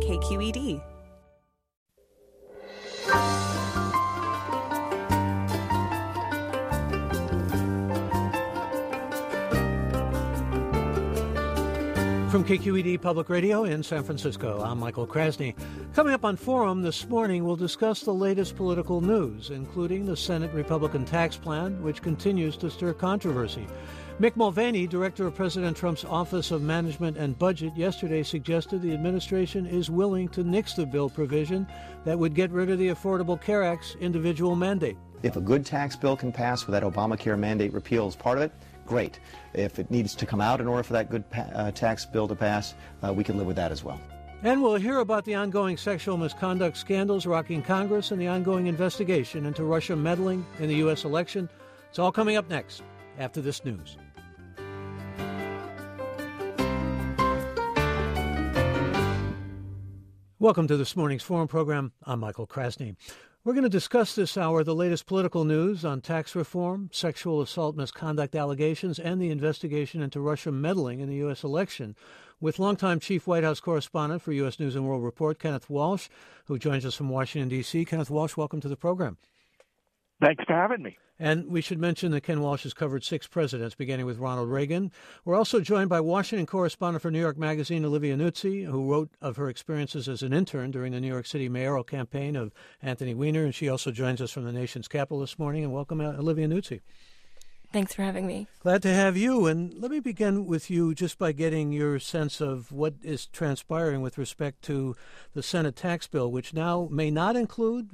KQED. From KQED Public Radio in San Francisco, I'm Michael Krasny. Coming up on Forum this morning, we'll discuss the latest political news, including the Senate Republican tax plan, which continues to stir controversy. Mick Mulvaney, director of President Trump's Office of Management and Budget, yesterday suggested the administration is willing to nix the bill provision that would get rid of the Affordable Care Act's individual mandate. If a good tax bill can pass with that Obamacare mandate repeal as part of it, great. If it needs to come out in order for that good tax bill to pass, we can live with that as well. And we'll hear about the ongoing sexual misconduct scandals rocking Congress and the ongoing investigation into Russia meddling in the U.S. election. It's all coming up next, after this news. Welcome to this morning's Forum program. I'm Michael Krasny. We're going to discuss this hour the latest political news on tax reform, sexual assault misconduct allegations, and the investigation into Russia meddling in the U.S. election with longtime chief White House correspondent for U.S. News and World Report, Kenneth Walsh, who joins us from Washington, D.C. Kenneth Walsh, welcome to the program. Thanks for having me. And we should mention that Ken Walsh has covered 6 presidents, beginning with Ronald Reagan. We're also joined by Washington correspondent for New York Magazine, Olivia Nuzzi, who wrote of her experiences as an intern during the New York City mayoral campaign of Anthony Weiner. And she also joins us from the nation's capital this morning. And welcome, Olivia Nuzzi. Thanks for having me. Glad to have you. And let me begin with you just by getting your sense of what is transpiring with respect to the Senate tax bill, which now may not include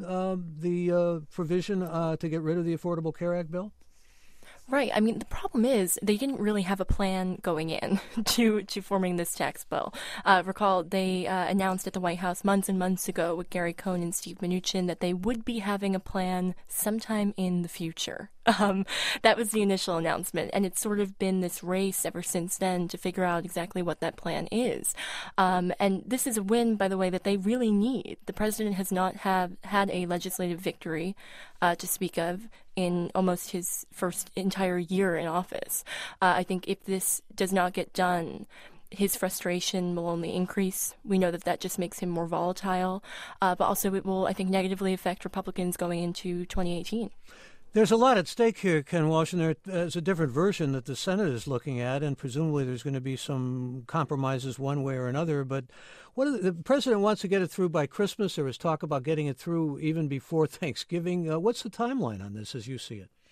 the provision to get rid of the Affordable Care Act bill. Right. I mean, the problem is they didn't really have a plan going in to forming this tax bill. Recall, they announced at the White House months and months ago with Gary Cohn and Steve Mnuchin that they would be having a plan sometime in the future. That was the initial announcement, and it's sort of been this race ever since then to figure out exactly what that plan is. And this is a win, by the way, that they really need. The president has not had a legislative victory to speak of in almost his first entire year in office. I think if this does not get done, his frustration will only increase. We know that just makes him more volatile, but also it will, I think, negatively affect Republicans going into 2018. There's a lot at stake here, Ken Walsh, and there's a different version that the Senate is looking at, and presumably there's going to be some compromises one way or another. But the president wants to get it through by Christmas. There was talk about getting it through even before Thanksgiving. What's the timeline on this as you see it?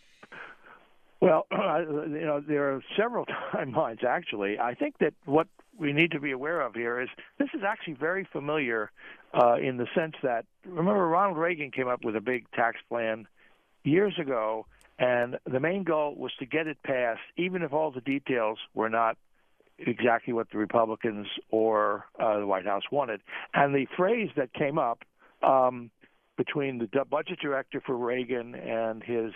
Well, there are several timelines, actually. I think that what we need to be aware of here is this is actually very familiar in the sense that, remember, Ronald Reagan came up with a big tax plan years ago, and the main goal was to get it passed, even if all the details were not exactly what the Republicans or the White House wanted. And the phrase that came up between the budget director for Reagan and his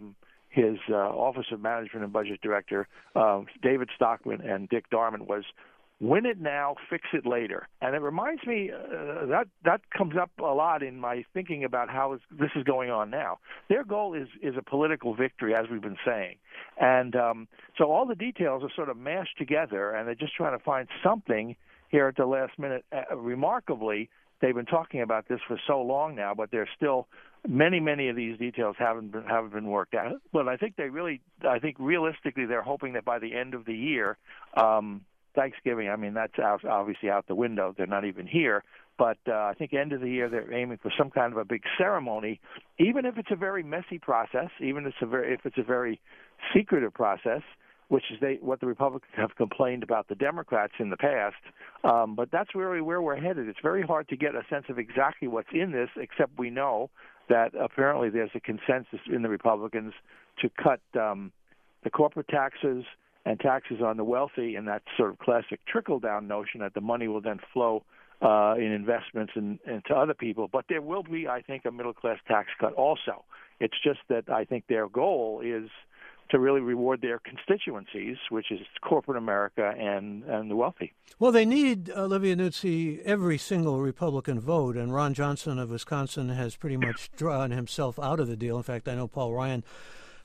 Office of Management and Budget Director, David Stockman and Dick Darman, was win it now, fix it later. And it reminds me that comes up a lot in my thinking about how this is going on now. Their goal is a political victory, as we've been saying. And so all the details are sort of mashed together, and they're just trying to find something here at the last minute. Remarkably, they've been talking about this for so long now, but there's still many of these details haven't been worked out. But I think realistically, they're hoping that by the end of the year, Thanksgiving, I mean, that's obviously out the window. They're not even here. But I think end of the year they're aiming for some kind of a big ceremony, even if it's a very messy process, even if it's a very secretive process, which is what the Republicans have complained about the Democrats in the past. But that's really where we're headed. It's very hard to get a sense of exactly what's in this, except we know that apparently there's a consensus in the Republicans to cut the corporate taxes and taxes on the wealthy, and that sort of classic trickle-down notion that the money will then flow in investments and to other people. But there will be, I think, a middle-class tax cut also. It's just that I think their goal is to really reward their constituencies, which is corporate America and the wealthy. Well, they need, Olivia Nuzzi, every single Republican vote, and Ron Johnson of Wisconsin has pretty much drawn himself out of the deal. In fact, I know Paul Ryan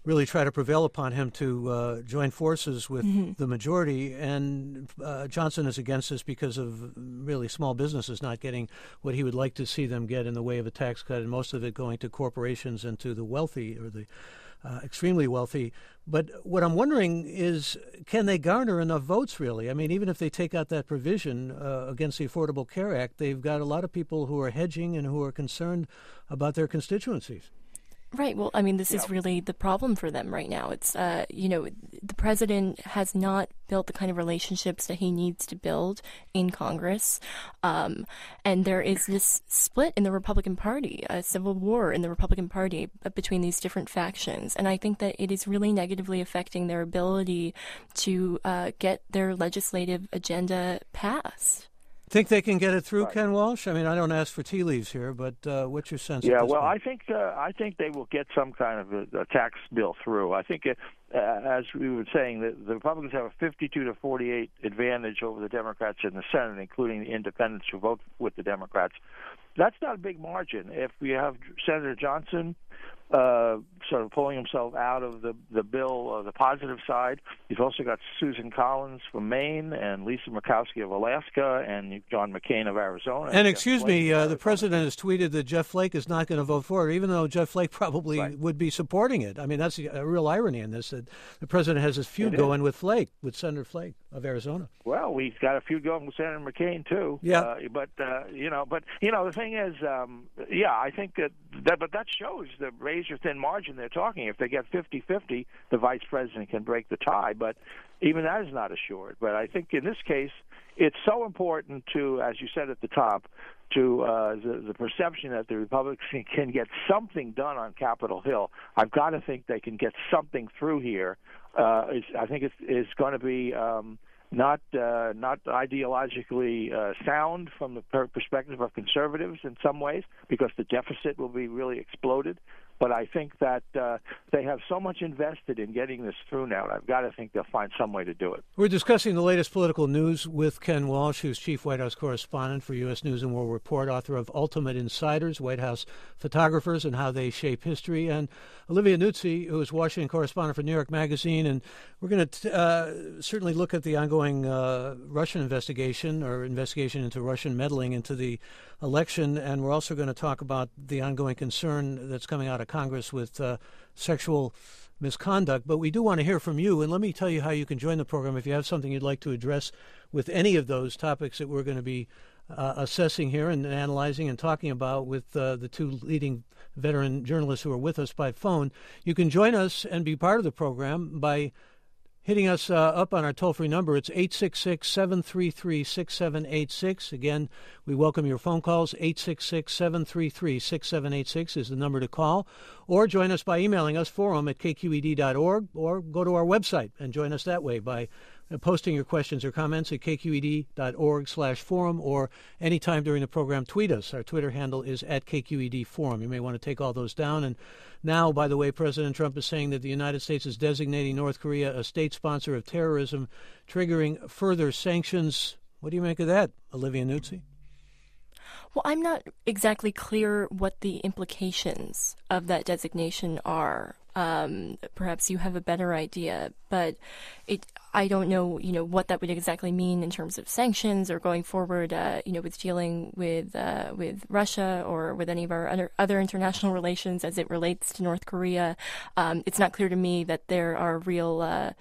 really try to prevail upon him to join forces with the majority. And Johnson is against this because of really small businesses not getting what he would like to see them get in the way of a tax cut, and most of it going to corporations and to the wealthy or the extremely wealthy. But what I'm wondering is, can they garner enough votes, really? I mean, even if they take out that provision against the Affordable Care Act, they've got a lot of people who are hedging and who are concerned about their constituencies. Right. Well, I mean, this is really the problem for them right now. It's, the president has not built the kind of relationships that he needs to build in Congress. And there is this split in the Republican Party, a civil war in the Republican Party between these different factions. And I think that it is really negatively affecting their ability to get their legislative agenda passed. Think they can get it through, Ken Walsh? I mean, I don't ask for tea leaves here, but what's your sense? Yeah, at this well, point? I think they will get some kind of a tax bill through. I think, as we were saying, the Republicans have a 52 to 48 advantage over the Democrats in the Senate, including the independents who vote with the Democrats. That's not a big margin. If we have Senator Johnson sort of pulling himself out of the bill, the positive side. You've also got Susan Collins from Maine and Lisa Murkowski of Alaska and John McCain of Arizona. And excuse me, the president has tweeted that Jeff Flake is not going to vote for it, even though Jeff Flake probably would be supporting it. I mean, that's a real irony in this, that the president has this feud going with Flake, with Senator Flake of Arizona. Well, we've got a feud going with Senator McCain, too. Yeah. But the thing is, I think that shows the razor-thin margin they're talking. If they get 50-50, the vice president can break the tie, but even that is not assured. But I think in this case, it's so important to, as you said at the top, to the perception that the Republicans can get something done on Capitol Hill. I've got to think they can get something through here. I think it's going to be not ideologically sound from the perspective of conservatives in some ways, because the deficit will be really exploded. But I think that they have so much invested in getting this through now, and I've got to think they'll find some way to do it. We're discussing the latest political news with Ken Walsh, who's chief White House correspondent for U.S. News and World Report, author of Ultimate Insiders, White House Photographers and How They Shape History, and Olivia Nuzzi, who is Washington correspondent for New York Magazine. And we're going to certainly look at the ongoing Russian investigation, or investigation into Russian meddling into the election, and we're also going to talk about the ongoing concern that's coming out of Congress with sexual misconduct. But we do want to hear from you, and let me tell you how you can join the program if you have something you'd like to address with any of those topics that we're going to be assessing here and analyzing and talking about with the two leading veteran journalists who are with us by phone. You can join us and be part of the program by hitting us up on our toll-free number. It's 866-733-6786. Again, we welcome your phone calls. 866-733-6786 is the number to call. Or join us by emailing us, forum@kqed.org, or go to our website and join us that way by posting your questions or comments at kqed.org/forum, or anytime during the program, tweet us. Our Twitter handle is @KQEDforum. You may want to take all those down. And now, by the way, President Trump is saying that the United States is designating North Korea a state sponsor of terrorism, triggering further sanctions. What do you make of that, Olivia Nuzzi? Well, I'm not exactly clear what the implications of that designation are. Perhaps you have a better idea, but I don't know, what that would exactly mean in terms of sanctions or going forward, with dealing with Russia or with any of our other international relations as it relates to North Korea. It's not clear to me that there are real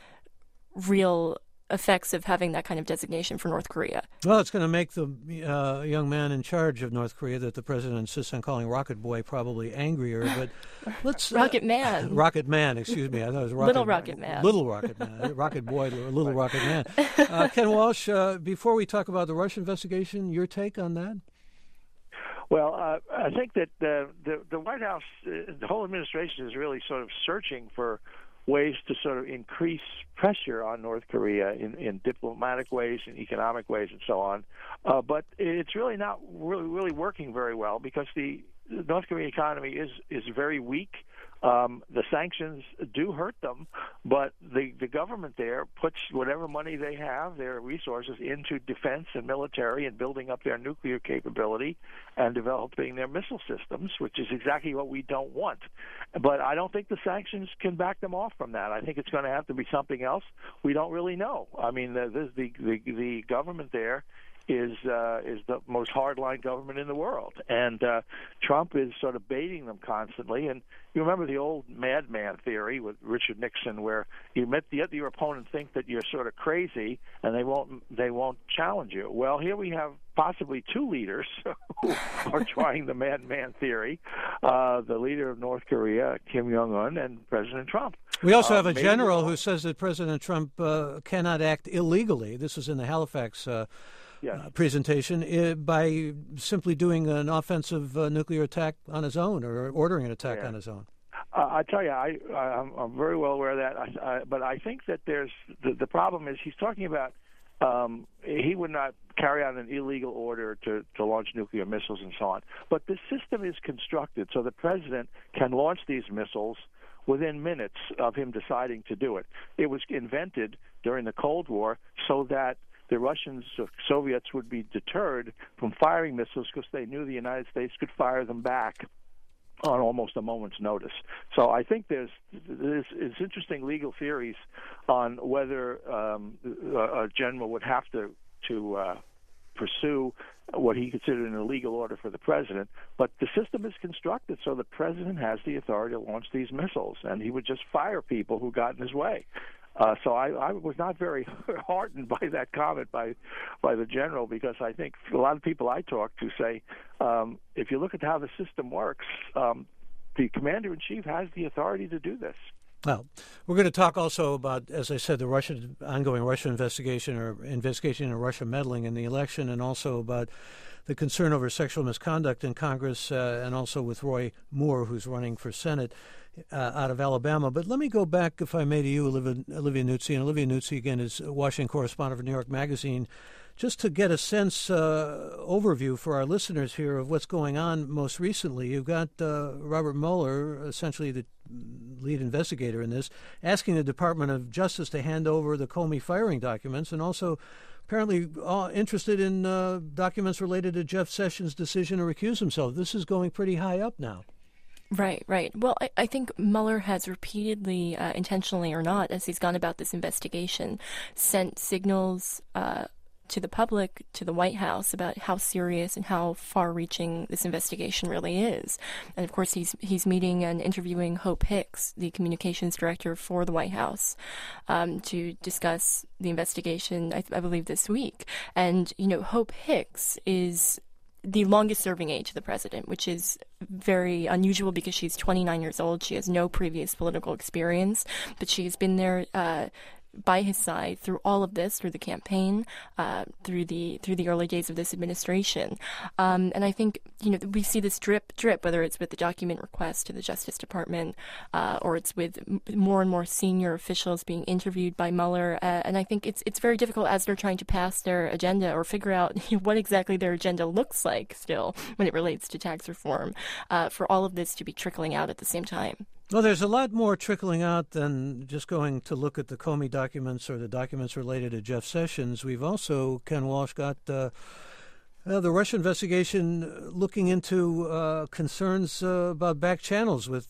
effects of having that kind of designation for North Korea. Well, it's going to make the young man in charge of North Korea that the president insists on calling Rocket Boy probably angrier. But let's Rocket Man. Rocket Man, excuse me. I thought it was Rocket, Little Rocket Man. Little Rocket Man. Rocket Boy, Little Rocket Man. Ken Walsh, before we talk about the Russia investigation, your take on that? Well, I think that the White House, the whole administration is really sort of searching for ways to sort of increase pressure on North Korea in diplomatic ways, in economic ways, and so on. But it's really not really working very well, because the the North Korean economy is very weak. The sanctions do hurt them, but the government there puts whatever money they have, their resources, into defense and military and building up their nuclear capability and developing their missile systems, which is exactly what we don't want. But I don't think the sanctions can back them off from that. I think it's going to have to be something else. We don't really know. I mean, the government there is the most hardline government in the world, and Trump is sort of baiting them constantly. And you remember the old madman theory with Richard Nixon, where you let your opponent think that you're sort of crazy, and they won't challenge you. Well, here we have possibly two leaders who are trying the madman theory: the leader of North Korea, Kim Jong-un, and President Trump. We also have a general who says that President Trump cannot act illegally. This was in the Halifax presentation, by simply doing an offensive nuclear attack on his own, or ordering an attack on his own. I tell you, I'm very well aware of that. But I think that there's the problem is he's talking about he would not carry out an illegal order to launch nuclear missiles and so on. But the system is constructed so the president can launch these missiles within minutes of him deciding to do it. It was invented during the Cold War so that the Russians, Soviets, would be deterred from firing missiles because they knew the United States could fire them back on almost a moment's notice. So I think there's interesting legal theories on whether a general would have to pursue what he considered an illegal order for the president. But the system is constructed so the president has the authority to launch these missiles, and he would just fire people who got in his way. So I was not very heartened by that comment by the general, because I think a lot of people I talk to say if you look at how the system works, the commander-in-chief has the authority to do this. Well, we're going to talk also about, as I said, the ongoing Russian investigation into Russia meddling in the election, and also about the concern over sexual misconduct in Congress, and also with Roy Moore, who's running for Senate out of Alabama. But let me go back, if I may, to you, Olivia Nuzzi. And Olivia Nuzzi, again, is Washington correspondent for New York Magazine. Just to get a sense, overview for our listeners here of what's going on most recently, you've got Robert Mueller, essentially the lead investigator in this, asking the Department of Justice to hand over the Comey firing documents, and also apparently interested in documents related to Jeff Sessions' decision to recuse himself. This is going pretty high up now. Right. Well, I think Mueller has repeatedly, intentionally or not, as he's gone about this investigation, sent signals to the public, to the White House, about how serious and how far-reaching this investigation really is. And of course, he's meeting and interviewing Hope Hicks, the communications director for the White House, to discuss the investigation, I believe, this week. And, Hope Hicks is the longest-serving aide to the president, which is very unusual because she's 29 years old. She has no previous political experience, but she's been there by his side through all of this, through the campaign, through the early days of this administration. And I think, we see this drip, whether it's with the document request to the Justice Department, or it's with more and more senior officials being interviewed by Mueller. And I think it's very difficult as they're trying to pass their agenda or figure out what exactly their agenda looks like still when it relates to tax reform, for all of this to be trickling out at the same time. Well, there's a lot more trickling out than just going to look at the Comey documents or the documents related to Jeff Sessions. We've also, Ken Walsh, got the Russia investigation looking into concerns about back channels with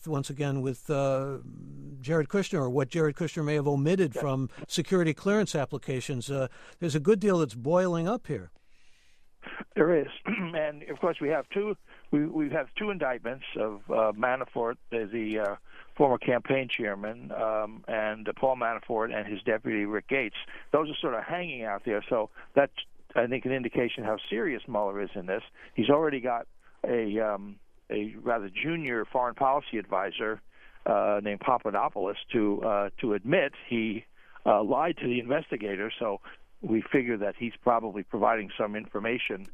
Jared Kushner, or what Jared Kushner may have omitted from security clearance applications. There's a good deal that's boiling up here. There is, and of course we have two indictments of Manafort, the former campaign chairman, and Paul Manafort and his deputy Rick Gates. Those are sort of hanging out there. So that's, I think, an indication how serious Mueller is in this. He's already got a rather junior foreign policy advisor named Papadopoulos to admit he lied to the investigator. So we figure that he's probably providing some information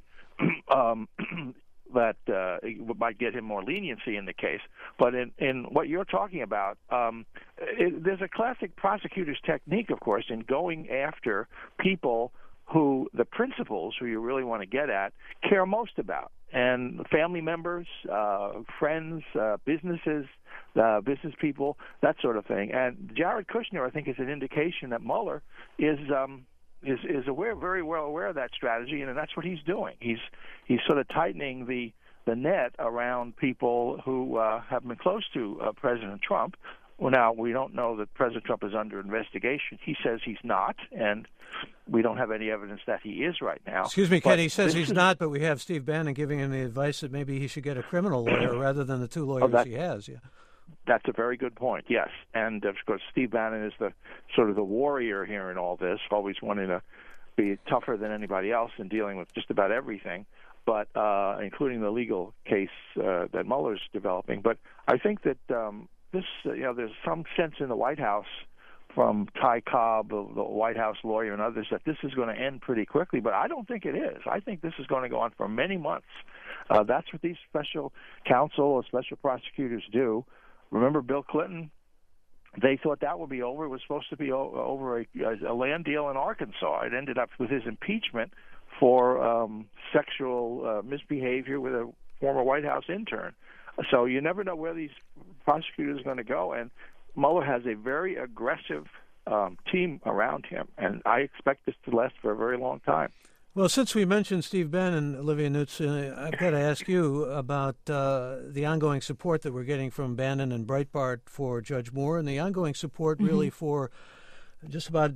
that might get him more leniency in the case. But in what you're talking about, there's a classic prosecutor's technique, of course, in going after people who the principals, who you really want to get at, care most about. And family members, friends, businesses, business people, that sort of thing. And Jared Kushner, I think, is an indication that Mueller is aware, very well aware of that strategy, and that's what he's doing. He's sort of tightening the net around people who have been close to President Trump. Well, now, we don't know that President Trump is under investigation. He says he's not, and we don't have any evidence that he is right now. Excuse me, Ken, he says he's not, but we have Steve Bannon giving him the advice that maybe he should get a criminal lawyer rather than the two lawyers he has. Yeah. That's a very good point, yes. And, of course, Steve Bannon is the sort of the warrior here in all this, always wanting to be tougher than anybody else in dealing with just about everything, but including the legal case that Mueller's developing. But I think that there's some sense in the White House from Ty Cobb, the White House lawyer, and others, that this is going to end pretty quickly. But I don't think it is. I think this is going to go on for many months. That's what these special counsel or special prosecutors do. Remember Bill Clinton? They thought that would be over. It was supposed to be over a land deal in Arkansas. It ended up with his impeachment for sexual misbehavior with a former White House intern. So you never know where these prosecutors are going to go, and Mueller has a very aggressive team around him, and I expect this to last for a very long time. Well, since we mentioned Steve Bannon, Olivia Nutz, I've got to ask you about the ongoing support that we're getting from Bannon and Breitbart for Judge Moore, and the ongoing support really for just about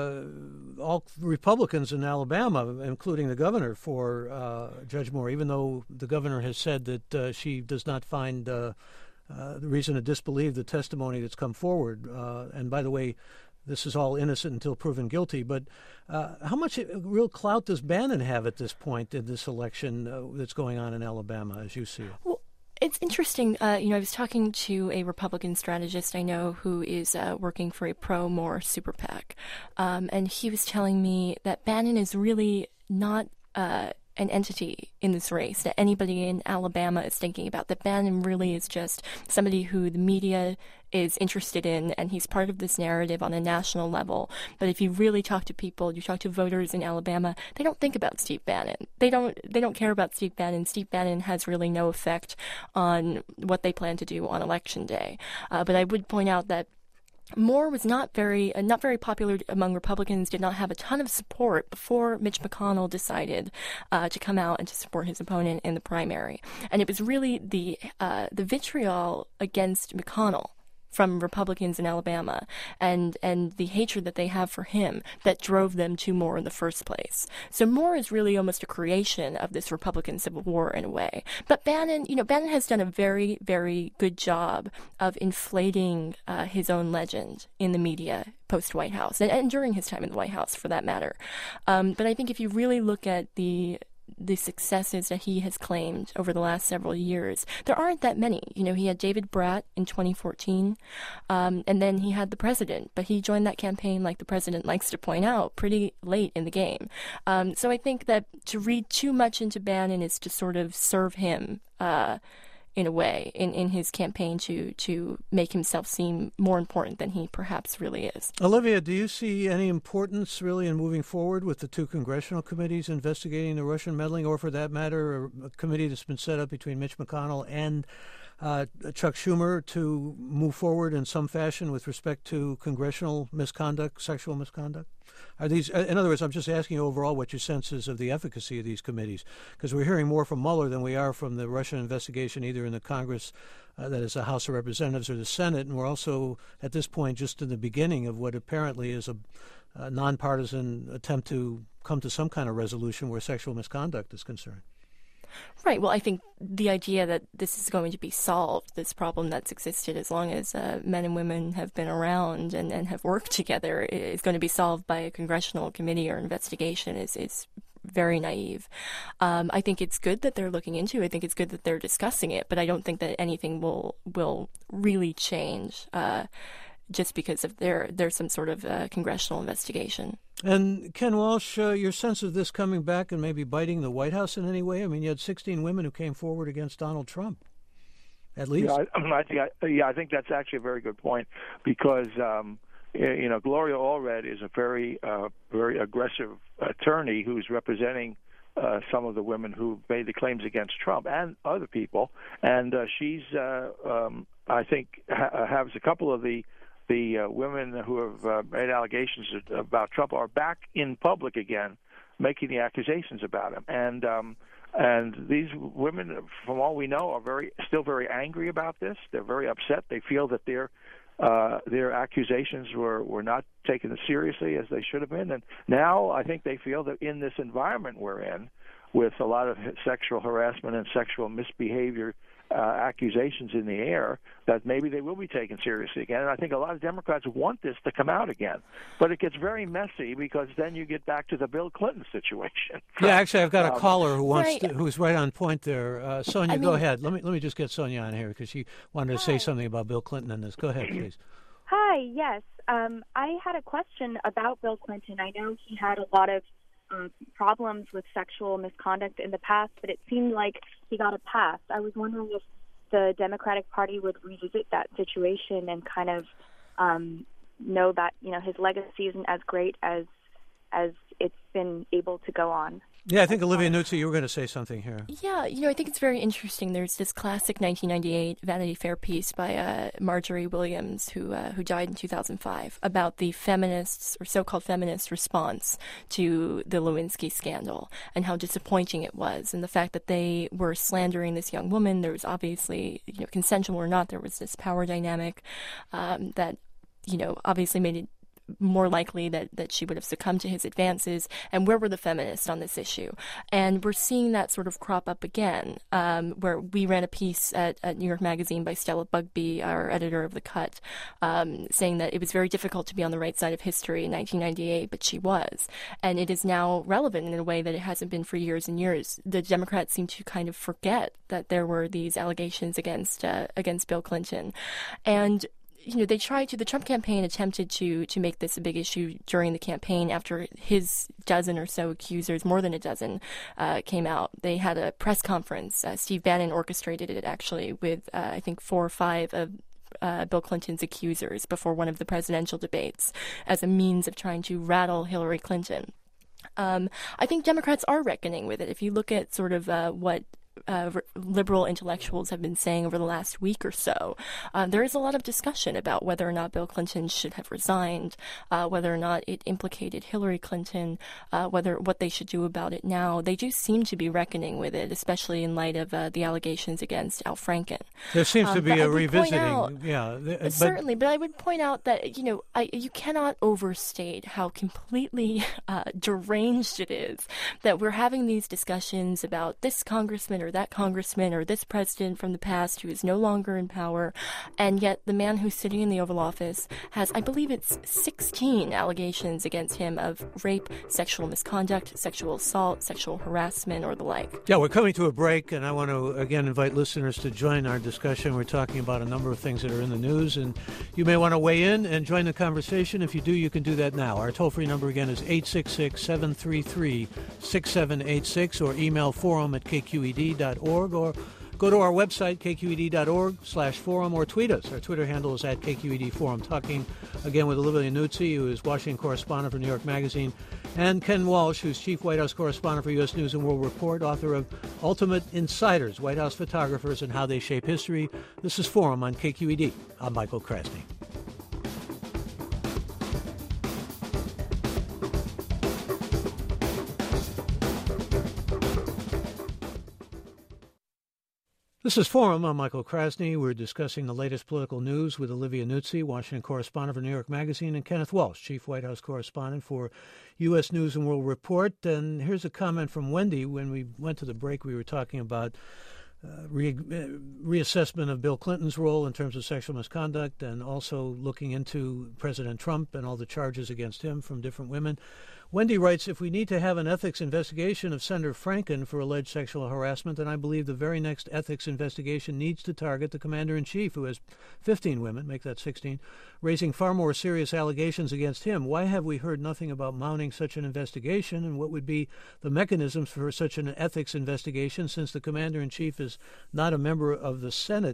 all Republicans in Alabama, including the governor, for Judge Moore, even though the governor has said that she does not find the reason to disbelieve the testimony that's come forward. And by the way, this is all innocent until proven guilty. But how much real clout does Bannon have at this point in this election that's going on in Alabama, as you see it? Well, it's interesting. I was talking to a Republican strategist I know who is working for a pro-Moore super PAC, and he was telling me that Bannon is really not an entity in this race that anybody in Alabama is thinking about. That Bannon really is just somebody who the media is interested in, and he's part of this narrative on a national level. But if you really talk to people, you talk to voters in Alabama, they don't think about Steve Bannon. They don't care about Steve Bannon. Steve Bannon has really no effect on what they plan to do on Election Day. But I would point out that Moore was not very popular among Republicans, did not have a ton of support before Mitch McConnell decided to come out and to support his opponent in the primary. And it was really the vitriol against McConnell from Republicans in Alabama and the hatred that they have for him that drove them to Moore in the first place. So Moore is really almost a creation of this Republican Civil War in a way. But Bannon has done a very, very good job of inflating his own legend in the media post-White House and during his time in the White House, for that matter. But I think if you really look at the successes that he has claimed over the last several years, there aren't that many. He had David Brat in 2014, and then he had the president, but he joined that campaign, like the president likes to point out, pretty late in the game. So I think that to read too much into Bannon is to sort of serve him in a way, in his campaign to make himself seem more important than he perhaps really is. Olivia, do you see any importance really in moving forward with the two congressional committees investigating the Russian meddling, or for that matter, a committee that's been set up between Mitch McConnell and Chuck Schumer to move forward in some fashion with respect to congressional misconduct, sexual misconduct? Are these, in other words, I'm just asking you overall what your sense is of the efficacy of these committees, because we're hearing more from Mueller than we are from the Russian investigation, either in the Congress, that is the House of Representatives, or the Senate, and we're also at this point just in the beginning of what apparently is a nonpartisan attempt to come to some kind of resolution where sexual misconduct is concerned. Right. Well, I think the idea that this is going to be solved, this problem that's existed as long as men and women have been around and have worked together, is going to be solved by a congressional committee or investigation is very naive. I think it's good that they're looking into it. I think it's good that they're discussing it, but I don't think that anything will really change just because of there's some sort of congressional investigation. And Ken Walsh, your sense of this coming back and maybe biting the White House in any way? I mean, you had 16 women who came forward against Donald Trump, at least. I think that's actually a very good point, because Gloria Allred is a very aggressive attorney who's representing some of the women who made the claims against Trump and other people, and she's I think has a couple of the women who have made allegations about Trump are back in public again, making the accusations about him, and these women, from all we know, are still very angry about this. They're very upset. They feel that their accusations were not taken as seriously as they should have been, and now I think they feel that in this environment we're in, with a lot of sexual harassment and sexual misbehavior accusations in the air, that maybe they will be taken seriously again. And I think a lot of Democrats want this to come out again. But it gets very messy because then you get back to the Bill Clinton situation. Yeah, actually, I've got a caller who's right on point there. Sonia, go ahead. Let me just get Sonia on here because she wanted to say something about Bill Clinton in this. Go ahead, please. Hi, yes. I had a question about Bill Clinton. I know he had a lot of problems with sexual misconduct in the past, but it seemed like he got a pass. I was wondering if the Democratic Party would revisit that situation and kind of know that, his legacy isn't as great as it's been able to go on. Yeah, I think Olivia Nuzzi, you were going to say something here. Yeah, I think it's very interesting. There's this classic 1998 Vanity Fair piece by Marjorie Williams, who died in 2005, about the feminists or so-called feminist response to the Lewinsky scandal and how disappointing it was, and the fact that they were slandering this young woman. There was obviously, consensual or not, there was this power dynamic that, obviously made it more likely that she would have succumbed to his advances, and where were the feminists on this issue? And we're seeing that sort of crop up again, where we ran a piece at New York Magazine by Stella Bugbee, our editor of The Cut, saying that it was very difficult to be on the right side of history in 1998, but she was. And it is now relevant in a way that it hasn't been for years and years. The Democrats seem to kind of forget that there were these allegations against Bill Clinton. And the Trump campaign attempted to make this a big issue during the campaign after his dozen or so accusers, more than a dozen, came out. They had a press conference. Steve Bannon orchestrated it, actually, with, I think, 4 or 5 of Bill Clinton's accusers before one of the presidential debates as a means of trying to rattle Hillary Clinton. I think Democrats are reckoning with it. If you look at sort of what liberal intellectuals have been saying over the last week or so, there is a lot of discussion about whether or not Bill Clinton should have resigned, whether or not it implicated Hillary Clinton, what they should do about it now. They do seem to be reckoning with it, especially in light of the allegations against Al Franken. There seems to be a revisiting. Certainly, but I would point out that you cannot overstate how completely deranged it is that we're having these discussions about this congressman or that congressman or this president from the past who is no longer in power, and yet the man who's sitting in the Oval Office has, I believe it's 16 allegations against him of rape, sexual misconduct, sexual assault, sexual harassment, or the like. Yeah, we're coming to a break, and I want to again invite listeners to join our discussion. We're talking about a number of things that are in the news, and you may want to weigh in and join the conversation. If you do, you can do that now. Our toll-free number again is 866-733-6786, or email forum@kqed.org, or go to our website, kqed.org/forum, or tweet us. Our Twitter handle is @KQEDForum. Talking again with Olivia Nuzzi, who is Washington correspondent for New York Magazine, and Ken Walsh, who's chief White House correspondent for U.S. News and World Report, author of Ultimate Insiders, White House Photographers and How They Shape History. This is Forum on KQED. I'm Michael Krasny. This is Forum. I'm Michael Krasny. We're discussing the latest political news with Olivia Nuzzi, Washington correspondent for New York Magazine, and Kenneth Walsh, chief White House correspondent for U.S. News and World Report. And here's a comment from Wendy. When we went to the break, we were talking about reassessment of Bill Clinton's role in terms of sexual misconduct, and also looking into President Trump and all the charges against him from different women. Wendy writes, if we need to have an ethics investigation of Senator Franken for alleged sexual harassment, then I believe the very next ethics investigation needs to target the commander-in-chief, who has 15 women, make that 16, raising far more serious allegations against him. Why have we heard nothing about mounting such an investigation, and what would be the mechanisms for such an ethics investigation, since the commander-in-chief is not a member of the Senate?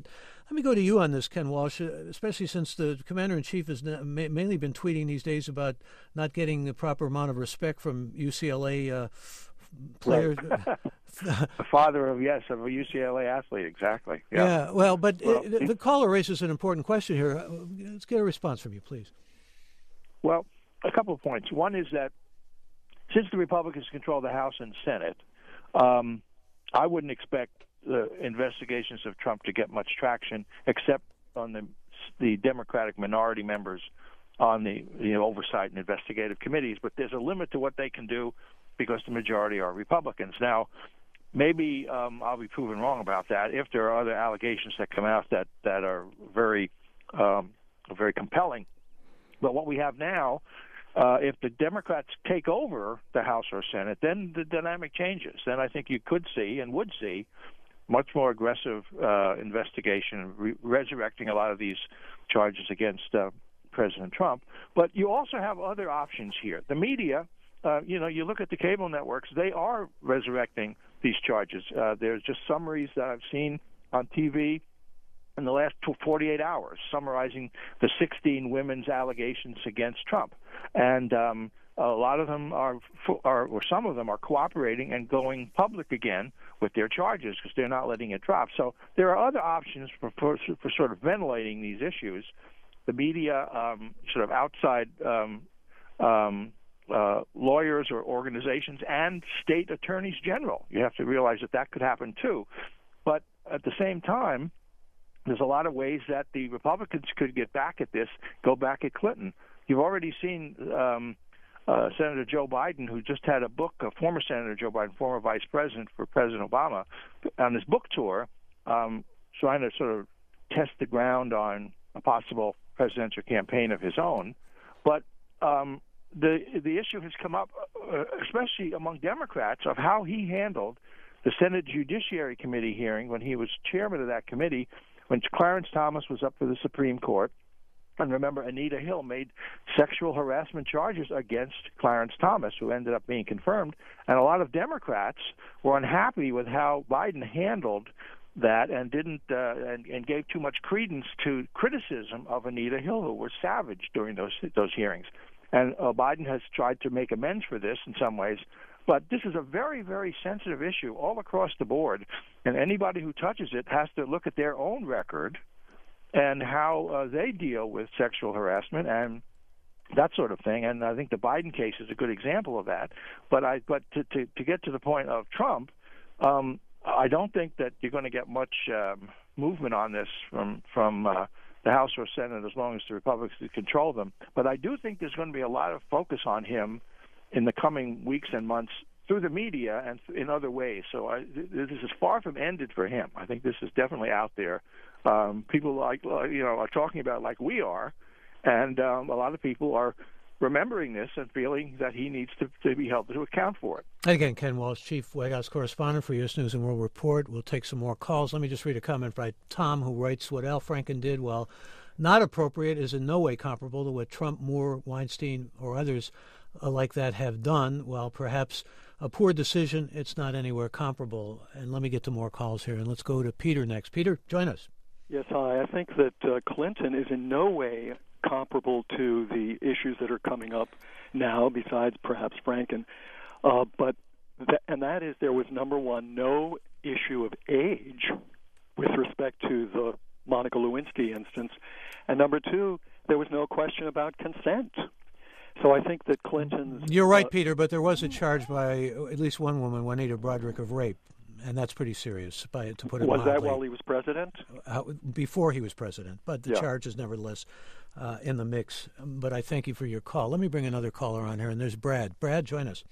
Let me go to you on this, Ken Walsh, especially since the commander-in-chief has mainly been tweeting these days about not getting the proper amount of respect from UCLA players. Right. The father of a UCLA athlete, exactly. Yeah, but the caller raises an important question here. Let's get a response from you, please. Well, a couple of points. One is that since the Republicans control the House and Senate, I wouldn't expect the investigations of Trump to get much traction, except on the Democratic minority members on the oversight and investigative committees. But there's a limit to what they can do because the majority are Republicans. Now, maybe I'll be proven wrong about that if there are other allegations that come out that are very compelling. But what we have now, if the Democrats take over the House or Senate, then the dynamic changes. Then I think you could see and would see much more aggressive investigation, resurrecting a lot of these charges against President Trump. But you also have other options here. The media, you look at the cable networks, they are resurrecting these charges. There's just summaries that I've seen on TV in the last 48 hours summarizing the 16 women's allegations against Trump. And a lot of them or some of them are cooperating and going public again with their charges because they're not letting it drop. So there are other options for sort of ventilating these issues. The media, sort of outside lawyers or organizations, and state attorneys general. You have to realize that could happen too. But at the same time, there's a lot of ways that the Republicans could get back at this, go back at Clinton. You've already seen Senator Joe Biden, who just had a book, former Senator Joe Biden, former vice president for President Obama, on his book tour, trying to sort of test the ground on a possible presidential campaign of his own. But the issue has come up, especially among Democrats, of how he handled the Senate Judiciary Committee hearing when he was chairman of that committee, when Clarence Thomas was up for the Supreme Court. And remember, Anita Hill made sexual harassment charges against Clarence Thomas, who ended up being confirmed. And a lot of Democrats were unhappy with how Biden handled that and didn't and gave too much credence to criticism of Anita Hill, who was savage during those hearings. And Biden has tried to make amends for this in some ways. But this is a very, very sensitive issue all across the board, and anybody who touches it has to look at their own record and how they deal with sexual harassment and that sort of thing. And I think the Biden case is a good example of that. But to get to the point of Trump, I don't think that you're going to get much movement on this from the House or Senate as long as the Republicans control them. But I do think there's going to be a lot of focus on him in the coming weeks and months through the media and in other ways. So this is far from ended for him. I think this is definitely out there. People are talking about it like we are, and a lot of people are remembering this and feeling that he needs to be held to account for it. And again, Ken Walsh, Chief White House Correspondent for U.S. News and World Report. We'll take some more calls. Let me just read a comment by Tom, who writes, what Al Franken did, while not appropriate, is in no way comparable to what Trump, Moore, Weinstein, or others like that have done. While perhaps a poor decision, it's not anywhere comparable. And let me get to more calls here, and let's go to Peter next. Peter, join us. Yes, hi. I think that Clinton is in no way comparable to the issues that are coming up now, besides perhaps Franken. And that is, there was, number one, no issue of age with respect to the Monica Lewinsky instance. And number two, there was no question about consent. So I think that Clinton's... You're right, Peter, but there was a charge by at least one woman, Juanita Broaddrick, of rape. And that's pretty serious, to put it mildly. Was that while he was president? Before he was president. But the charge is nevertheless in the mix. But I thank you for your call. Let me bring another caller on here, and there's Brad. Brad, join us.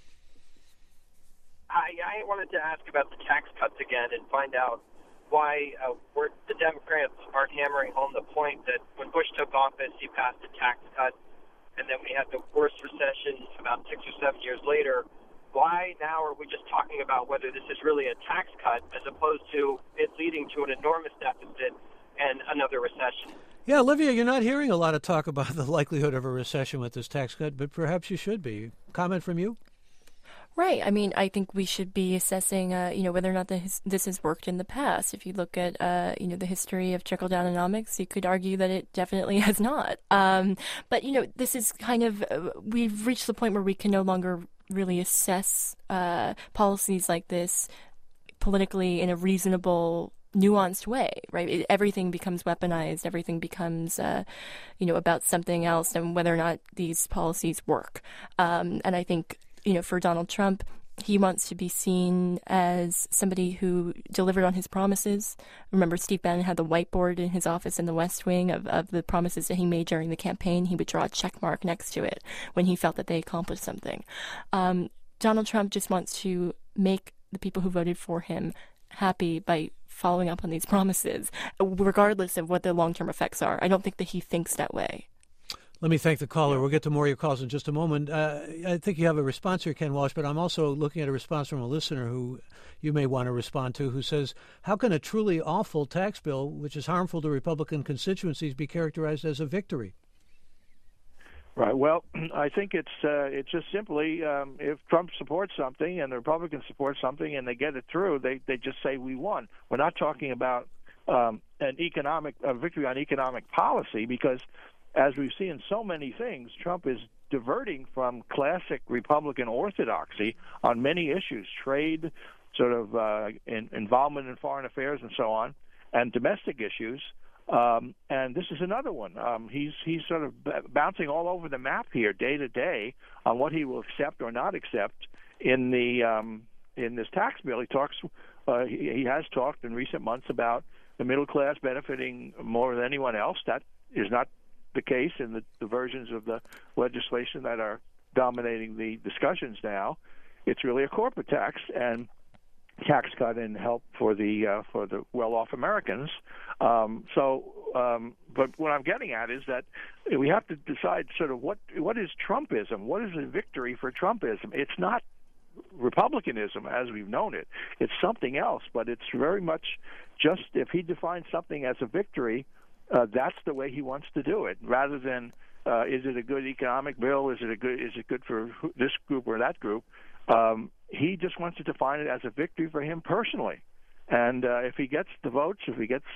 Hi, I wanted to ask about the tax cuts again and find out why the Democrats aren't hammering home the point that when Bush took office, he passed a tax cut, and then we had the worst recession about 6 or 7 years later. Why now are we just talking about whether this is really a tax cut as opposed to it leading to an enormous deficit and another recession? Yeah, Olivia, you're not hearing a lot of talk about the likelihood of a recession with this tax cut, but perhaps you should be. Comment from you? Right. I mean, I think we should be assessing, whether or not this has worked in the past. If you look at, the history of trickle-downonomics, you could argue that it definitely has not. But, this is kind of, we've reached the point where we can no longer really assess policies like this politically in a reasonable, nuanced way, right? Everything becomes weaponized. Everything becomes, about something else and whether or not these policies work. And I think, for Donald Trump, he wants to be seen as somebody who delivered on his promises. Remember, Steve Bannon had the whiteboard in his office in the West Wing of the promises that he made during the campaign. He would draw a check mark next to it when he felt that they accomplished something. Donald Trump just wants to make the people who voted for him happy by following up on these promises, regardless of what the long-term effects are. I don't think that he thinks that way. Let me thank the caller. We'll get to more of your calls in just a moment. I think you have a response here, Ken Walsh, but I'm also looking at a response from a listener who you may want to respond to, who says, how can a truly awful tax bill, which is harmful to Republican constituencies, be characterized as a victory? Right. Well, I think it's just simply if Trump supports something and the Republicans support something and they get it through, they just say we won. We're not talking about a victory on economic policy, because as we've seen in so many things, Trump is diverting from classic Republican orthodoxy on many issues, trade, sort of involvement in foreign affairs and so on, and domestic issues. And this is another one. He's sort of bouncing all over the map here, day to day, on what he will accept or not accept in this tax bill. He has talked in recent months about the middle class benefiting more than anyone else. That is not the case in the versions of the legislation that are dominating the discussions now. It's really a corporate tax and tax cut and help for the well-off Americans. But what I'm getting at is that we have to decide sort of what is Trumpism? What is a victory for Trumpism? It's not Republicanism as we've known it. It's something else, but it's very much just if he defines something as a victory, that's the way he wants to do it, rather than is it a good economic bill? Is it good for this group or that group? He just wants to define it as a victory for him personally. And if he gets the votes, if he gets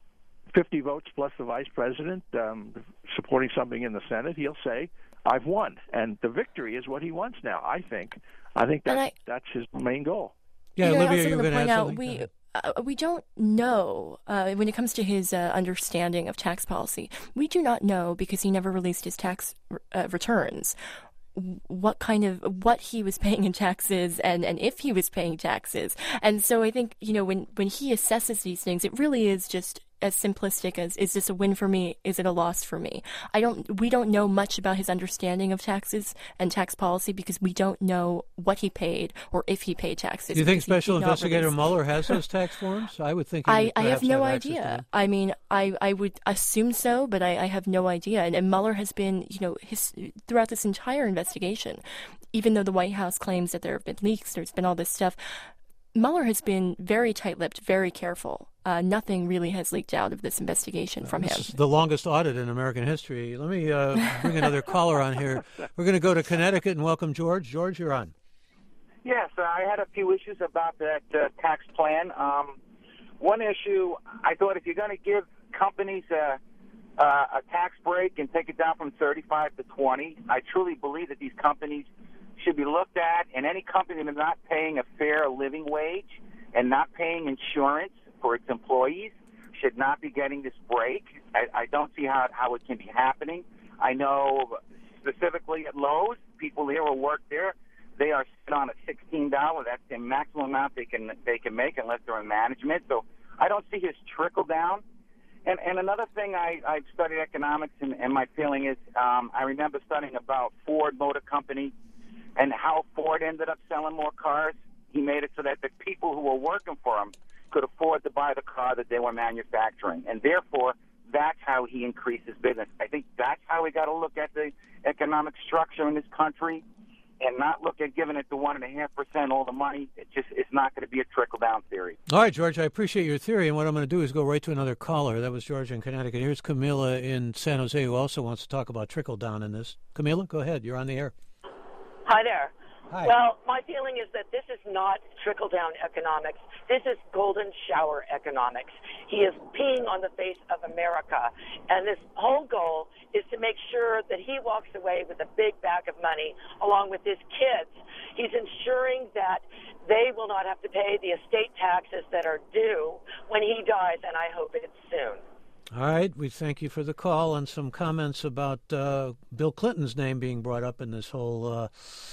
50 votes plus the vice president supporting something in the Senate, he'll say, I've won. And the victory is what he wants now, I think. That's his main goal. Yeah, Olivia, you were going to add something? We don't know when it comes to his understanding of tax policy. We do not know, because he never released his tax returns, what he was paying in taxes and if he was paying taxes. And so I think, when he assesses these things, it really is just as simplistic as, is this a win for me? Is it a loss for me? We don't know much about his understanding of taxes and tax policy, because we don't know what he paid or if he paid taxes. Do you think Special Investigator Mueller has those tax forms? I would think I have no idea. I mean, I would assume so, but I have no idea. And Mueller has been, throughout this entire investigation, even though the White House claims that there have been leaks, there's been all this stuff, Mueller has been very tight-lipped, very careful. Nothing really has leaked out of this investigation from him. This is the longest audit in American history. Let me bring another caller on here. We're going to go to Connecticut and welcome George. George, you're on. Yes, I had a few issues about that tax plan. One issue, I thought if you're going to give companies a tax break and take it down from 35 to 20, I truly believe that these companies should be looked at, and any company that is not paying a fair living wage and not paying insurance for its employees should not be getting this break. I don't see how it can be happening. I know specifically at Lowe's, people here who work there, they are sitting on a $16. That's the maximum amount they can make unless they're in management. So I don't see his trickle down. And another thing, I've studied economics, and my feeling is I remember studying about Ford Motor Company and how Ford ended up selling more cars. He made it so that the people who were working for him could afford to buy the car that they were manufacturing. And therefore, that's how he increased his business. I think that's how we got to look at the economic structure in this country, and not look at giving it to 1.5% all the money. It's not going to be a trickle-down theory. All right, George, I appreciate your theory, and what I'm going to do is go right to another caller. That was George in Connecticut. Here's Camila in San Jose, who also wants to talk about trickle-down in this. Camila, go ahead. You're on the air. Hi there. Hi. Well, my feeling is that this is not trickle-down economics. This is golden shower economics. He is peeing on the face of America, and this whole goal is to make sure that he walks away with a big bag of money along with his kids. He's ensuring that they will not have to pay the estate taxes that are due when he dies, and I hope it's soon. All right, we thank you for the call and some comments about Bill Clinton's name being brought up in this whole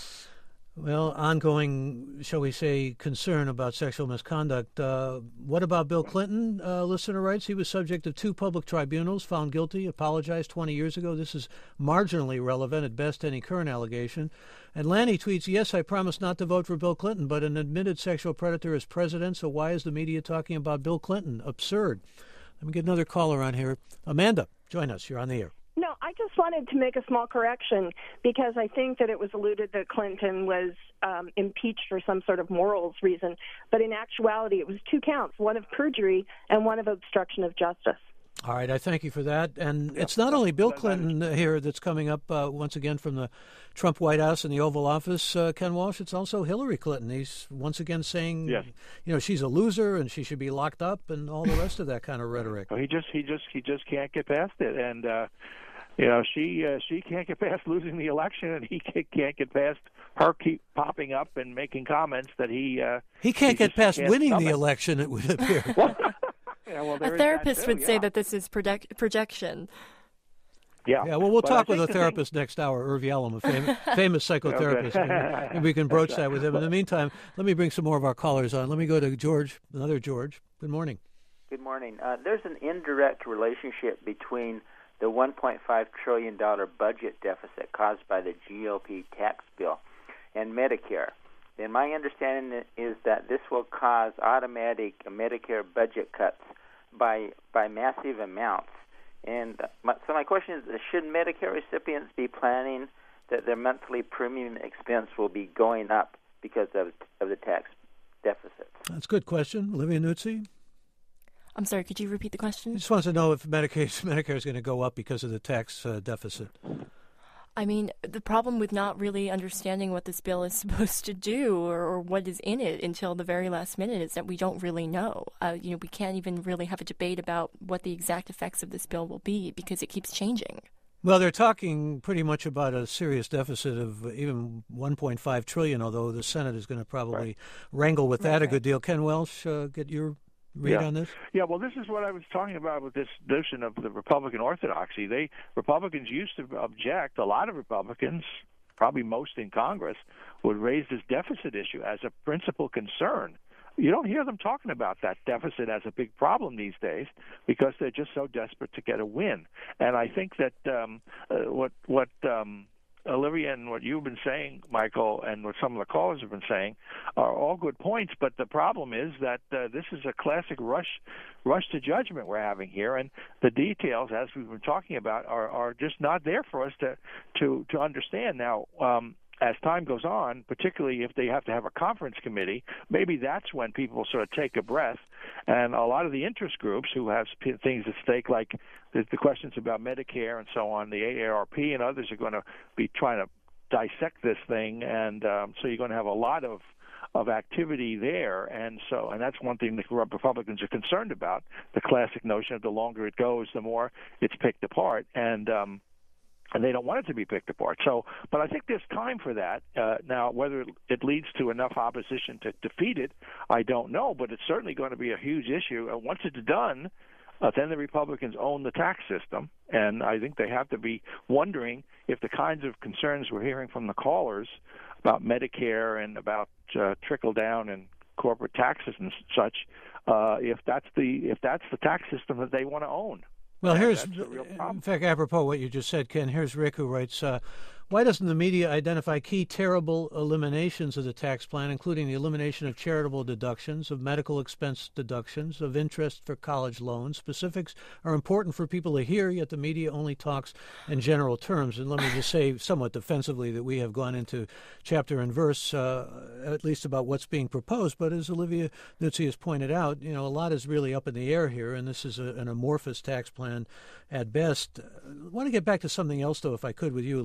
ongoing, shall we say, concern about sexual misconduct. What about Bill Clinton? Listener writes, he was subject of 2 public tribunals, found guilty, apologized 20 years ago. This is marginally relevant at best to any current allegation. And Lanny tweets, yes, I promise not to vote for Bill Clinton, but an admitted sexual predator is president, so why is the media talking about Bill Clinton? Absurd. Let me get another caller on here. Amanda, join us. You're on the air. No, I just wanted to make a small correction because I think that it was alluded that Clinton was impeached for some sort of morals reason. But in actuality, it was 2 counts, one of perjury and one of obstruction of justice. All right, I thank you for that. And it's not only Bill Clinton here that's coming up once again from the Trump White House and the Oval Office, Ken Walsh. It's also Hillary Clinton. He's once again saying, she's a loser and she should be locked up and all the rest of that kind of rhetoric. Well, he just can't get past it, and she can't get past losing the election, and he can't get past her keep popping up and making comments that he can't get past winning the election. It would appear. A therapist would say that this is projection. Yeah. Well, we'll talk with a therapist next hour, Irv Yalom, a famous psychotherapist, and we can broach that with him. In the meantime, let me bring some more of our callers on. Let me go to George, another George. Good morning. Good morning. There's an indirect relationship between the $1.5 trillion budget deficit caused by the GOP tax bill and Medicare. And my understanding is that this will cause automatic Medicare budget cuts by massive amounts. And so my question is, should Medicare recipients be planning that their monthly premium expense will be going up because of the tax deficit? That's a good question. Olivia Nuzzi? I'm sorry, could you repeat the question? He just wants to know if Medicare is going to go up because of the tax deficit. I mean, the problem with not really understanding what this bill is supposed to do or what is in it until the very last minute is that we don't really know. We can't even really have a debate about what the exact effects of this bill will be because it keeps changing. Well, they're talking pretty much about a serious deficit of even $1.5 trillion, although the Senate is going to probably wrangle with that a good deal. Ken Welsh, get your read on this? Yeah, well, this is what I was talking about with this notion of the Republican orthodoxy. Republicans used to object. A lot of Republicans, probably most in Congress, would raise this deficit issue as a principal concern. You don't hear them talking about that deficit as a big problem these days because they're just so desperate to get a win. And I think that what Olivia and what you've been saying, Michael, and what some of the callers have been saying are all good points, but the problem is that this is a classic rush to judgment we're having here, and the details, as we've been talking about, are just not there for us to understand. Now, as time goes on, particularly if they have to have a conference committee, maybe that's when people sort of take a breath. And a lot of the interest groups who have things at stake, like the questions about Medicare and so on, the AARP and others are going to be trying to dissect this thing. And so you're going to have a lot of activity there. And that's one thing that Republicans are concerned about, the classic notion of the longer it goes, the more it's picked apart. And they don't want it to be picked apart. But I think there's time for that. Now, whether it leads to enough opposition to defeat it, I don't know, but it's certainly going to be a huge issue. And once it's done, then the Republicans own the tax system, and I think they have to be wondering if the kinds of concerns we're hearing from the callers about Medicare and about trickle-down and corporate taxes and such, if that's the tax system that they want to own. Well, in fact, apropos what you just said, Ken, here's Rick who writes, why doesn't the media identify key terrible eliminations of the tax plan, including the elimination of charitable deductions, of medical expense deductions, of interest for college loans? Specifics are important for people to hear, yet the media only talks in general terms. And let me just say somewhat defensively that we have gone into chapter and verse, at least about what's being proposed. But as Olivia Nuzzi has pointed out, a lot is really up in the air here, and this is an amorphous tax plan at best. I want to get back to something else, though, if I could, with you, Olivia Nuzzi.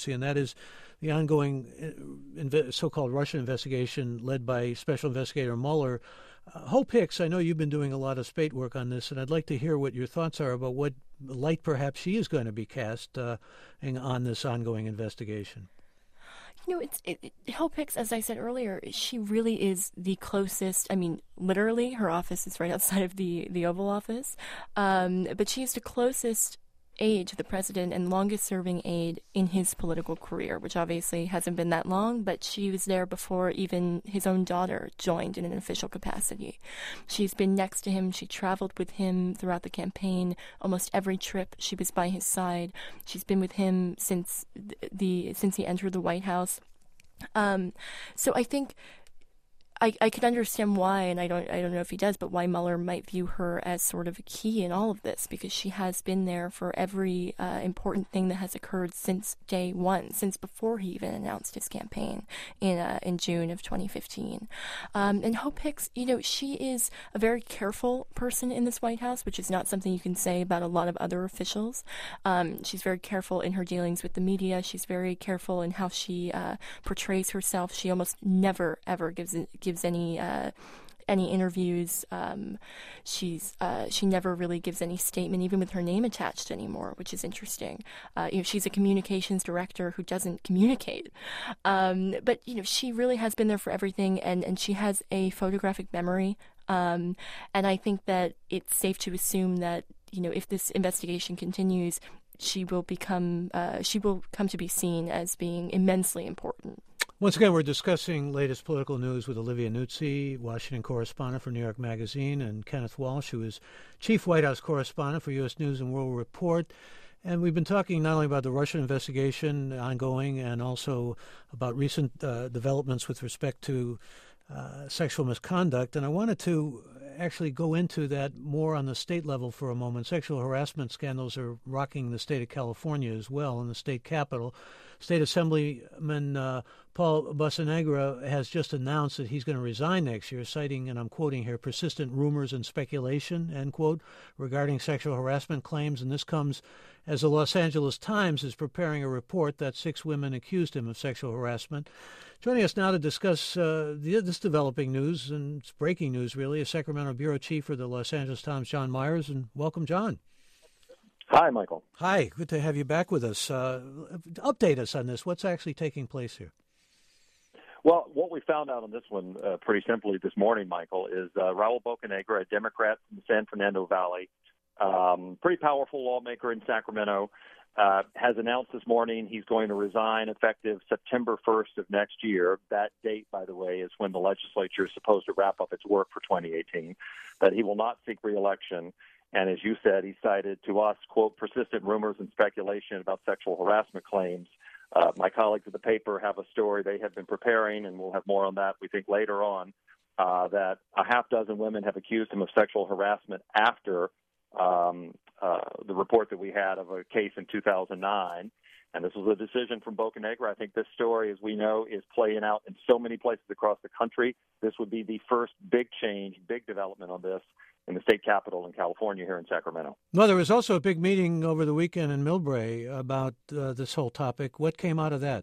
Democracy, and that is the ongoing so-called Russian investigation led by Special Investigator Mueller. Hope Hicks, I know you've been doing a lot of spate work on this, and I'd like to hear what your thoughts are about what light perhaps she is going to be cast on this ongoing investigation. You know, Hope Hicks, as I said earlier, she really is the closest. I mean, literally, her office is right outside of the Oval Office, but she is the closest aide to the president and longest-serving aide in his political career, which obviously hasn't been that long, but she was there before even his own daughter joined in an official capacity. She's been next to him. She traveled with him throughout the campaign. Almost every trip, she was by his side. She's been with him since he entered the White House. So I think I could understand why, and I don't know if he does, but why Mueller might view her as sort of a key in all of this, because she has been there for every important thing that has occurred since day one, since before he even announced his campaign in June of 2015. And Hope Hicks, you know, she is a very careful person in this White House, which is not something you can say about a lot of other officials. She's very careful in her dealings with the media. She's very careful in how she portrays herself. She almost never, ever gives any interviews. She never really gives any statement, even with her name attached anymore, which is interesting. She's a communications director who doesn't communicate. But she really has been there for everything, and she has a photographic memory. And I think that it's safe to assume that if this investigation continues, she will come to be seen as being immensely important. Once again, we're discussing latest political news with Olivia Nuzzi, Washington correspondent for New York Magazine, and Kenneth Walsh, who is chief White House correspondent for U.S. News and World Report. And we've been talking not only about the Russian investigation ongoing and also about recent developments with respect to sexual misconduct. And I wanted to actually go into that more on the state level for a moment. Sexual harassment scandals are rocking the state of California as well, in the state capitol. State Assemblyman Paul Bocanegra has just announced that he's going to resign next year, citing, and I'm quoting here, persistent rumors and speculation, end quote, regarding sexual harassment claims. And this comes as the Los Angeles Times is preparing a report that 6 women accused him of sexual harassment. Joining us now to discuss this developing news, and it's breaking news really, is Sacramento Bureau Chief for the Los Angeles Times, John Myers. And welcome, John. Hi, Michael. Hi, good to have you back with us. Update us on this. What's actually taking place here? Well, what we found out on this one pretty simply this morning, Michael, is Raul Bocanegra, a Democrat from the San Fernando Valley, pretty powerful lawmaker in Sacramento, has announced this morning he's going to resign effective September 1st of next year. That date, by the way, is when the legislature is supposed to wrap up its work for 2018, that he will not seek re-election. And as you said, he cited to us, quote, persistent rumors and speculation about sexual harassment claims. My colleagues at the paper have a story they have been preparing, and we'll have more on that, we think, later on, that a half dozen women have accused him of sexual harassment after the report that we had of a case in 2009. And this was a decision from Bocanegra. I think this story, as we know, is playing out in so many places across the country. This would be the first big change, big development on this in the state capitol in California here in Sacramento. Well, there was also a big meeting over the weekend in Millbrae about this whole topic. What came out of that?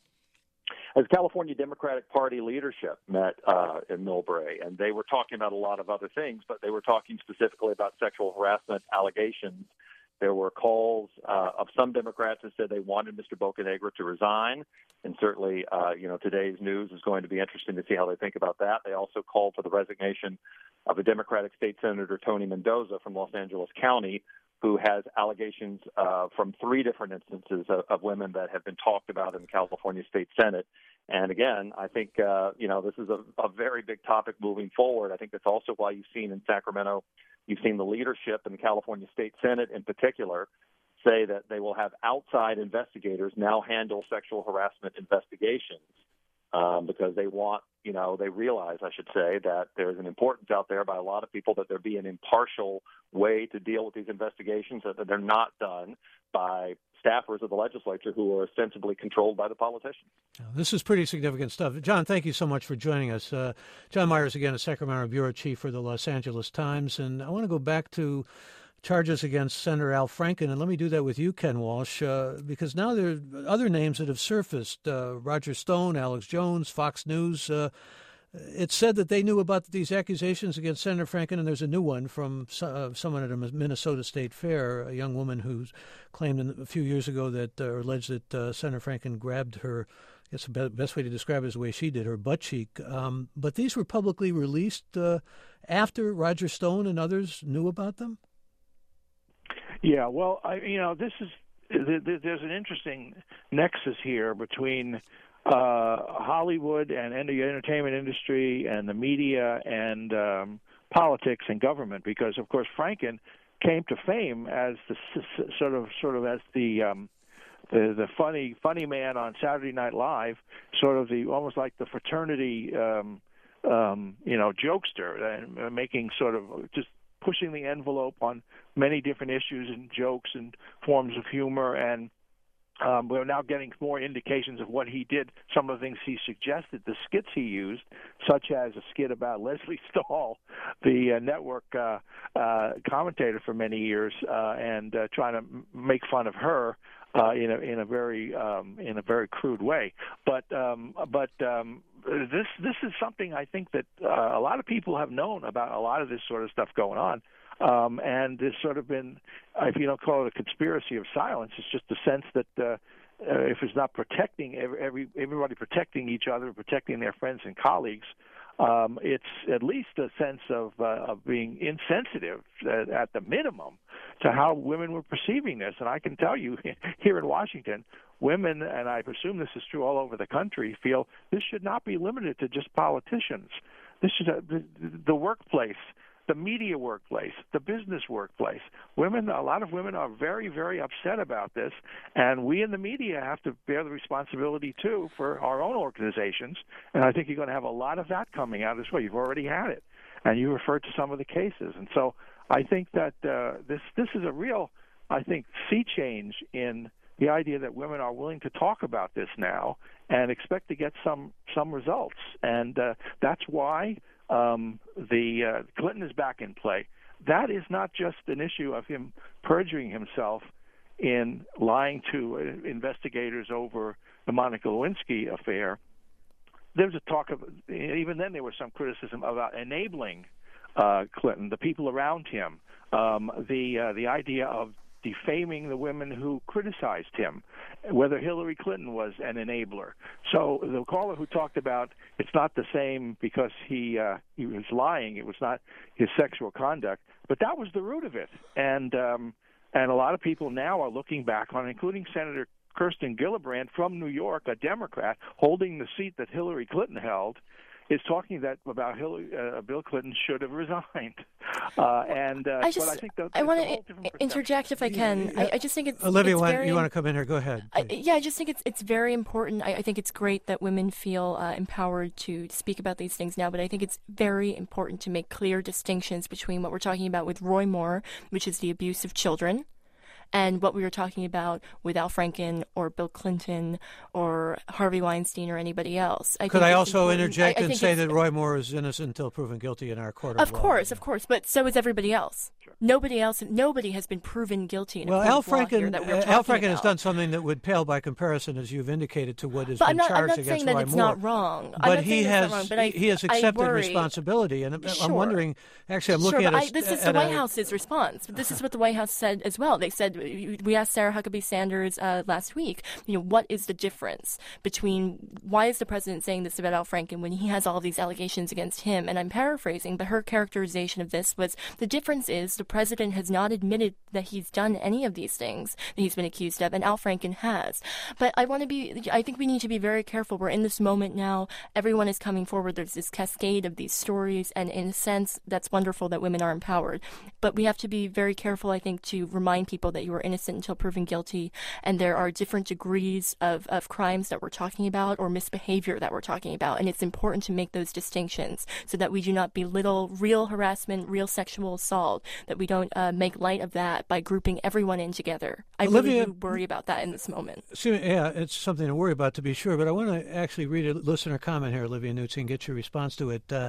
As California Democratic Party leadership met in Millbrae, and they were talking about a lot of other things, but they were talking specifically about sexual harassment allegations. There were calls of some Democrats that said they wanted Mr. Bocanegra to resign, and certainly, today's news is going to be interesting to see how they think about that. They also called for the resignation of a Democratic State Senator, Tony Mendoza, from Los Angeles County, who has allegations from 3 different instances of women that have been talked about in the California State Senate. And again, I think, this is a very big topic moving forward. I think that's also why you've seen in Sacramento, you've seen the leadership in the California State Senate in particular say that they will have outside investigators now handle sexual harassment investigations because they want, they realize, I should say, that there's an importance out there by a lot of people that there be an impartial way to deal with these investigations, that they're not done by staffers of the legislature who are ostensibly controlled by the politicians. This is pretty significant stuff. John, thank you so much for joining us. John Myers, again, a Sacramento Bureau Chief for the Los Angeles Times. And I want to go back to charges against Senator Al Franken. And let me do that with you, Ken Walsh, because now there are other names that have surfaced. Roger Stone, Alex Jones, Fox News. It's said that they knew about these accusations against Senator Franken, and there's a new one from someone at a Minnesota State Fair, a young woman who claimed a few years ago that, or alleged that Senator Franken grabbed her, I guess the best way to describe it is the way she did, her butt cheek. But these were publicly released after Roger Stone and others knew about them? Yeah, well, this is there's an interesting nexus here between Hollywood and the entertainment industry and the media and politics and government, because of course Franken came to fame as the sort of as the funny man on Saturday Night Live, sort of almost like the fraternity jokester, and making sort of just pushing the envelope on many different issues and jokes and forms of humor. And we're now getting more indications of what he did, some of the things he suggested, the skits he used, such as a skit about Leslie Stahl, the network commentator for many years, and trying to make fun of her in a very crude way. But this is something I think that a lot of people have known about, a lot of this sort of stuff going on. And there's sort of been, if you don't call it a conspiracy of silence, it's just a sense that if it's not protecting everybody protecting each other, protecting their friends and colleagues, it's at least a sense of being insensitive at the minimum to how women were perceiving this. And I can tell you, here in Washington, women, and I presume this is true all over the country, feel this should not be limited to just politicians. This should the workplace, the media workplace, the business workplace. A lot of women are very, very upset about this, and we in the media have to bear the responsibility, too, for our own organizations, and I think you're going to have a lot of that coming out as well. You've already had it, and you referred to some of the cases. And so I think that this is a real, I think, sea change in the idea that women are willing to talk about this now and expect to get some results. And that's why the Clinton is back in play. That is not just an issue of him perjuring himself in lying to investigators over the Monica Lewinsky affair. There was a talk of, even then there was some criticism about enabling Clinton, the people around him, the idea of defaming the women who criticized him, whether Hillary Clinton was an enabler. So the caller who talked about it's not the same because he was lying, it was not his sexual conduct, but that was the root of it. And a lot of people now are looking back on, including Senator Kirsten Gillibrand from New York, a Democrat, holding the seat that Hillary Clinton held, is talking about Bill Clinton should have resigned. But I think I want to interject if I can. I just think it's Olivia. It's you want to come in here? Go ahead. I just think it's very important. I think it's great that women feel empowered to speak about these things now. But I think it's very important to make clear distinctions between what we're talking about with Roy Moore, which is the abuse of children, and what we were talking about with Al Franken or Bill Clinton or Harvey Weinstein or anybody else. Could I also interject and say that Roy Moore is innocent until proven guilty in our court of law? Of course, but so is everybody else. Sure. Nobody has been proven guilty in a court of law here that we're talking Al Franken about. has done something that would pale by comparison, as you've indicated, to what has been charged against Roy Moore. I'm not saying that it's not wrong. But he has accepted responsibility, and I'm wondering. Actually, I'm looking at this is the White House's response. This is what the White House said as well. They said, we asked Sarah Huckabee Sanders last week, what is the difference between why is the president saying this about Al Franken when he has all of these allegations against him? And I'm paraphrasing, but her characterization of this was the difference is the president has not admitted that he's done any of these things that he's been accused of, and Al Franken has. But I think we need to be very careful. We're in this moment now. Everyone is coming forward. There's this cascade of these stories, and in a sense, that's wonderful that women are empowered. But we have to be very careful, I think, to remind people that you are innocent until proven guilty, and there are different degrees of crimes that we're talking about or misbehavior that we're talking about, and it's important to make those distinctions so that we do not belittle real harassment, real sexual assault, that we don't make light of that by grouping everyone in together. I really do worry about that in this moment. Yeah, it's something to worry about, to be sure, but I want to actually read a listener comment here, Olivia Nuzzi, and get your response to it.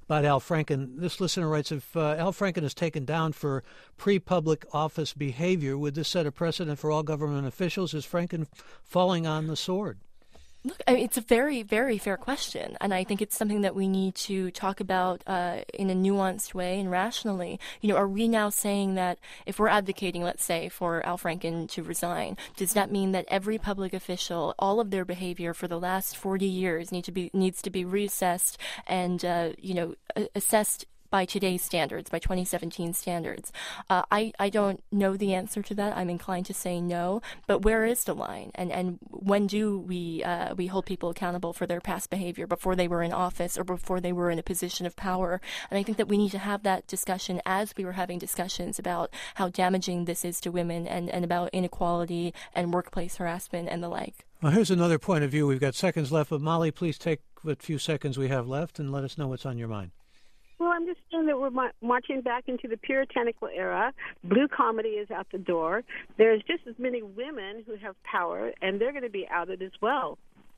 about Al Franken. This listener writes, if Al Franken is taken down for pre-public office behavior, would this set a precedent for all government officials? Is Franken falling on the sword? Look, I mean, it's a very, very fair question, and I think it's something that we need to talk about in a nuanced way and rationally. Are we now saying that if we're advocating, let's say, for Al Franken to resign, does that mean that every public official, all of their behavior for the last 40 years needs to be reassessed and assessed by today's standards, by 2017 standards? I don't know the answer to that. I'm inclined to say no. But where is the line? And when do we hold people accountable for their past behavior before they were in office or before they were in a position of power? And I think that we need to have that discussion as we were having discussions about how damaging this is to women and about inequality and workplace harassment and the like. Well, here's another point of view. We've got seconds left, but Molly, please take the few seconds we have left and let us know what's on your mind. Well, I'm just saying that we're marching back into the puritanical era. Blue comedy is out the door. There's just as many women who have power, and they're going to be outed as well.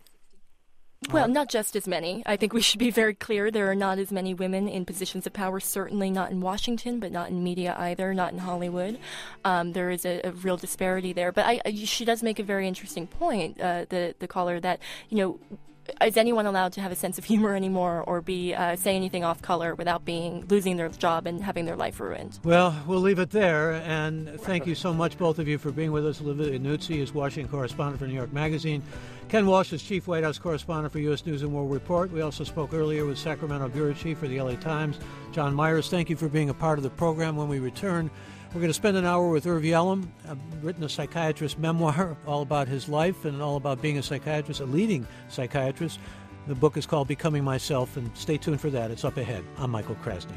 Well, not just as many. I think we should be very clear. There are not as many women in positions of power, certainly not in Washington, but not in media either, not in Hollywood. There is a real disparity there. But she does make a very interesting point, the caller, that, is anyone allowed to have a sense of humor anymore or say anything off color without losing their job and having their life ruined? Well, we'll leave it there. And thank you so much, both of you, for being with us. Olivia Nuzzi is Washington correspondent for New York Magazine. Ken Walsh is chief White House correspondent for U.S. News and World Report. We also spoke earlier with Sacramento bureau chief for the L.A. Times, John Myers. Thank you for being a part of the program. When we return, we're going to spend an hour with Irv Yalom, written a psychiatrist memoir all about his life and all about being a psychiatrist, a leading psychiatrist. The book is called Becoming Myself, and stay tuned for that. It's up ahead. I'm Michael Krasny.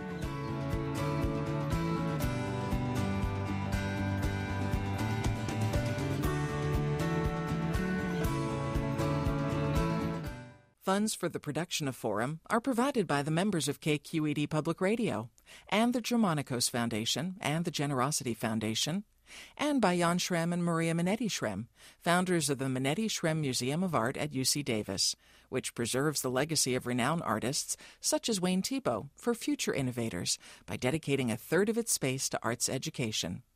Funds for the production of Forum are provided by the members of KQED Public Radio and the Germanicos Foundation and the Generosity Foundation, and by Jan Schrem and Maria Minetti-Schrem, founders of the Minetti-Schrem Museum of Art at UC Davis, which preserves the legacy of renowned artists such as Wayne Thiebaud for future innovators by dedicating a third of its space to arts education.